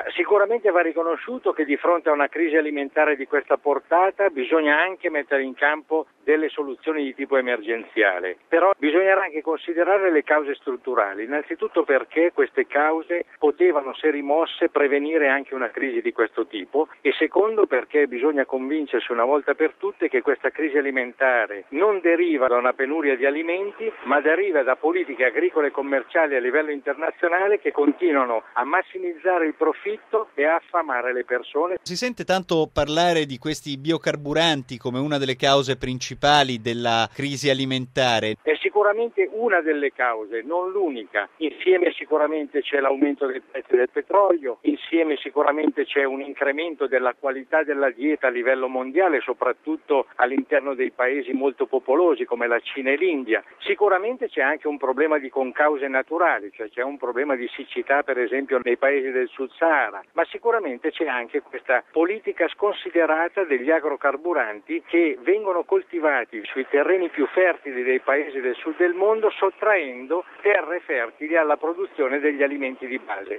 Sicuramente va riconosciuto che di fronte a una crisi alimentare di questa portata bisogna anche mettere in campo delle soluzioni di tipo emergenziale, però bisognerà anche considerare le cause strutturali, innanzitutto perché queste cause potevano, se rimosse, prevenire anche una crisi di questo tipo, e secondo perché bisogna convincersi una volta per tutte che questa crisi alimentare non deriva da una penuria di alimenti, ma deriva da politiche agricole e commerciali a livello internazionale che continuano a massimizzare il profitto e a affamare le persone. Si sente tanto parlare di questi biocarburanti come una delle cause principali della crisi alimentare. È sicuramente una delle cause, non l'unica. Insieme sicuramente c'è l'aumento dei prezzi del petrolio, insieme sicuramente c'è un incremento della qualità della dieta a livello mondiale, soprattutto all'interno dei paesi molto popolosi come la Cina e l'India. Sicuramente c'è anche un problema di concause naturali, cioè c'è un problema di siccità per esempio nei paesi del Sud Sahara, ma sicuramente c'è anche questa politica sconsiderata degli agrocarburanti che vengono coltivati sui terreni più fertili dei paesi del sud del mondo, sottraendo terre fertili alla produzione degli alimenti di base.